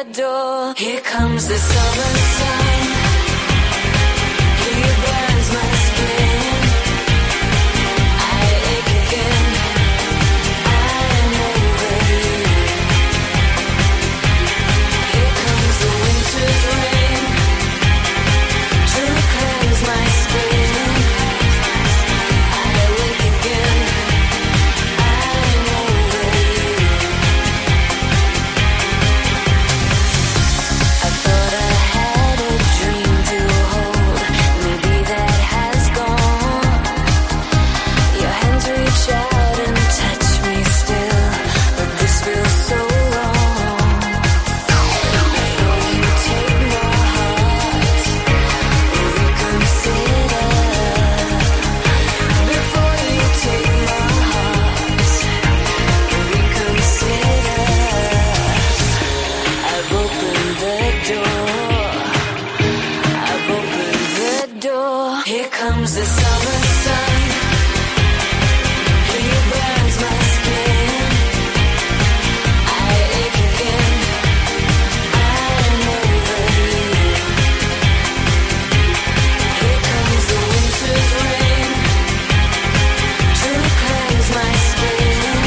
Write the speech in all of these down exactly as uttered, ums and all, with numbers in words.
door. Here comes the summer sun. He burns my skin. I ache again. I'm over you. Here comes the winter's rain to cleanse my skin. I wake again. I'm over you. I thought I had a dream to hold. Maybe that has gone. Your hands reach out and touch me still, but this feels so wrong. Before you take my heart, reconsider. Before you take my heart, reconsider. I've opened the door. I've opened the door. Here comes the summer sun. He burns my skin. I ache again. I'm over you. Here comes the winter's rain to cleanse my skin.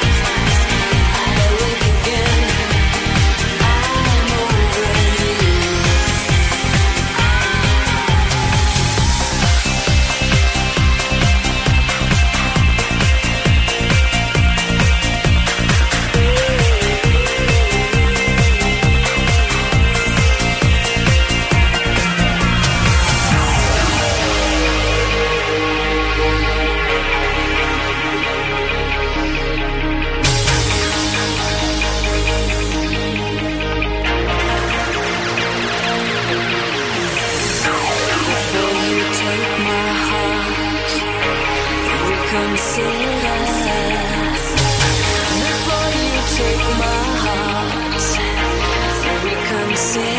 I wake again. I'm over you. Before you take my heart, reconsider. Before you take my heart, reconsider.